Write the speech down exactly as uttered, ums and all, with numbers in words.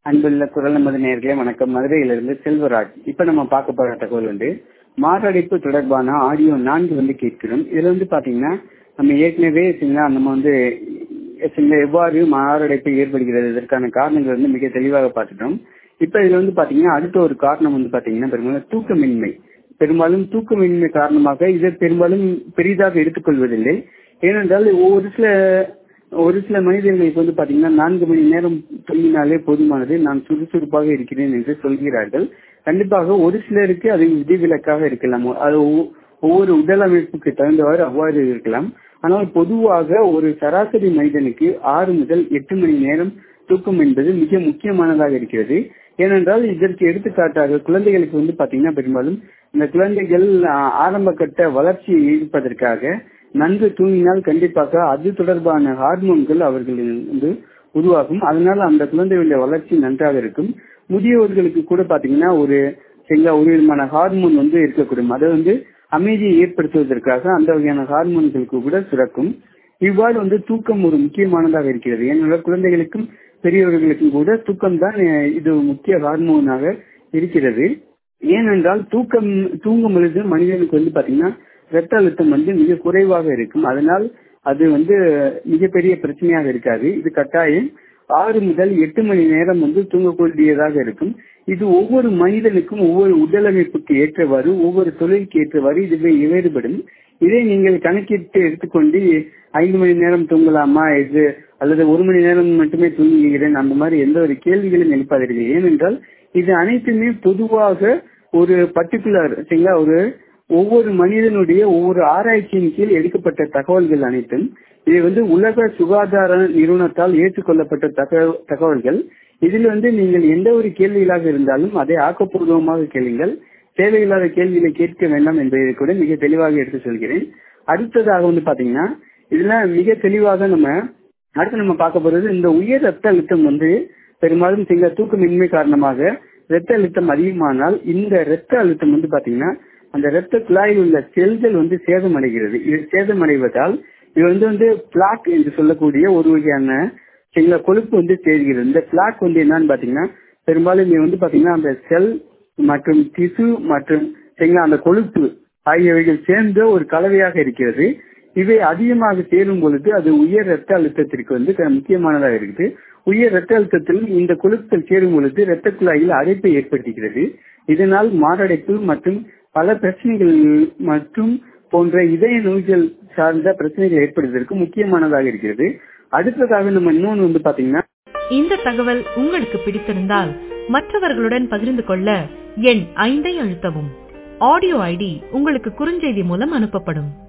அன்புள்ள குரல் நமது நேயர்களே வணக்கம். மதுரையிலிருந்து செல்வராஜ். இப்ப நம்ம பார்க்க போற தகவல் வந்து மாரடைப்பு தொடர்பான ஆடியோ நான்கு வந்து கேட்கிறோம். இதுல வந்து பாத்தீங்கன்னா நம்ம ஏற்கனவே சரிங்களா நம்ம வந்து சரிங்களா எவ்வாறு மாரடைப்பு ஏற்படுகிறது இதற்கான காரணங்கள் வந்து மிக தெளிவாக பார்த்துட்டோம். இப்ப இதுல வந்து பாத்தீங்கன்னா அடுத்த ஒரு காரணம் வந்து பாத்தீங்கன்னா பெரும்பாலும் தூக்கமின்மை. பெரும்பாலும் தூக்கமின்மை காரணமாக இதை பெரும்பாலும் பெரிதாக எடுத்துக்கொள்வதில்லை. ஏனென்றால் ஒரு சில ஒரு சில மனிதர்களுக்கு வந்து பாத்தீங்கன்னா நான்கு மணி நேரம் தூங்கினாலே போதுமானது, நான் சுறுசுறுப்பாக இருக்கிறேன் என்று சொல்கிறார்கள். கண்டிப்பாக ஒரு சிலருக்கு அது விதிவிலக்காக இருக்கலாம். அது ஒவ்வொரு உடல் அமைப்புக்கு தகுந்தவாறு அவ்வாறு இருக்கலாம். ஆனால் பொதுவாக ஒரு சராசரி மனிதனுக்கு ஆறு முதல் எட்டு மணி நேரம் தூக்கம் என்பது மிக முக்கியமானதாக இருக்கிறது. ஏனென்றால் இதற்கு எடுத்துக்காட்டாக குழந்தைகளுக்கு வந்து பாத்தீங்கன்னா பெரும்பாலும் இந்த குழந்தைகள் ஆரம்ப கட்ட வளர்ச்சியை ஈர்ப்பதற்காக நன்கு தூங்கினால் கண்டிப்பாக அது தொடர்பான ஹார்மோன்கள் அவர்கள் வந்து உருவாகும். அதனால அந்த குழந்தைகளுடைய வளர்ச்சி நன்றாக இருக்கும். முதியவர்களுக்கு கூட பாத்தீங்கன்னா ஒரு ஒரு விதமான ஹார்மோன் வந்து இருக்கக்கூடும். அதை வந்து அமைதியை ஏற்படுத்துவதற்காக அந்த வகையான ஹார்மோன்களுக்கு கூட சுரக்கும். இவ்வாறு வந்து தூக்கம் ஒரு முக்கியமானதாக இருக்கிறது. ஏனென்றால் குழந்தைகளுக்கும் பெரியவர்களுக்கும் கூட தூக்கம் தான் இது முக்கிய ஹார்மோனாக இருக்கிறது. ஏனென்றால் தூக்கம் தூங்கும் பொழுது மனிதனுக்கு வந்து பாத்தீங்கன்னா ரத்த அழுத்தம் வந்து மிக குறைவாக இருக்கும். அதனால் அது வந்து மிகப்பெரிய பிரச்சனையாக இருக்காது. இது கட்டாயம் ஆறு முதல் எட்டு மணி நேரம் வந்து தூங்கக்கூடியதாக இருக்கும். இது ஒவ்வொரு மனிதனுக்கும் ஒவ்வொரு உடலமைப்புக்கு ஏற்றவாறு ஒவ்வொரு தொழிலுக்கு ஏற்றவாறு இதுவே வேறுபடும். இதை நீங்கள் கணக்கிட்டு எடுத்துக்கொண்டு ஐந்து மணி நேரம் தூங்கலாமா இது அல்லது ஒரு மணி நேரம் மட்டுமே தூங்குகிறேன் அந்த மாதிரி எந்த ஒரு கேள்விகளும் எழுப்பாதீர்கள். ஏனென்றால் இது அனைத்துமே பொதுவாக ஒரு பர்டிகுலர் சரிங்களா ஒரு ஒவ்வொரு மனிதனுடைய ஒவ்வொரு ஆராய்ச்சியின் கீழ் எடுக்கப்பட்ட தகவல்கள் அனைத்தும் இது வந்து உலக சுகாதார நிறுவனத்தால் ஏற்றுக்கொள்ளப்பட்ட தகவல்கள். இதில் வந்து நீங்கள் எந்த ஒரு கேள்விகளாக இருந்தாலும் அதை ஆக்கப்பூர்வமாக கேளுங்கள். தேவையில்லாத கேள்விகளை கேட்க வேண்டாம் என்பதை கூட மிக தெளிவாக எடுத்து சொல்கிறேன். அடுத்ததாக வந்து பாத்தீங்கன்னா இதுல மிக தெளிவாக நம்ம அடுத்து நம்ம பார்க்க போறது இந்த உயர் ரத்த அழுத்தம் வந்து பெரும்பாலும் சில தூக்கமின்மை காரணமாக ரத்த அழுத்தம் அதிகமானால் இந்த ரத்த அழுத்தம் வந்து பாத்தீங்கன்னா அந்த ரத்த குழாயில் உள்ள செல்கள் வந்து சேதமடைகிறது. இது சேதமடைவதால் இது வந்து வந்து பிளாக் என்று சொல்லக்கூடிய ஒரு வகையான சில கொழுப்பு வந்து சேர்கிறது. இந்த பிளாக் வந்து என்னன்னு பாத்தீங்கன்னா பெரும்பாலும் இது வந்து பாத்தீங்கன்னா அந்த செல் மற்றும் திசு மற்றும் அந்த கொழுப்பு ஆகியவைகள் சேர்ந்த ஒரு கலவையாக இருக்கிறது. இவை அதிகமாக சேரும் பொழுது அது உயர் ரத்த அழுத்தத்திற்கு வந்து முக்கியமானதாக இருக்குது. உயர் ரத்த அழுத்தத்தில் இந்த கொழுப்புகள் சேரும் பொழுது ரத்த குழாயில் அடைப்பை ஏற்படுத்துகிறது. இதனால் மாரடைப்பு மற்றும் பல பிரச்சனைகள் மற்றும் போன்ற இதய நோய்கள் சார்ந்த பிரச்சனைகள் ஏற்படுவதற்கு முக்கியமானதாக இருக்கிறது. அடுத்ததாக நம்ம இன்னொன்று வந்து பாத்தீங்கன்னா இந்த தகவல் உங்களுக்கு பிடித்திருந்தால் மற்றவர்களுடன் பகிர்ந்து கொள்ள எண் ஐந்தை அழுத்தவும். ஆடியோ ஐடி உங்களுக்கு குறுஞ்செய்தி மூலம் அனுப்பப்படும்.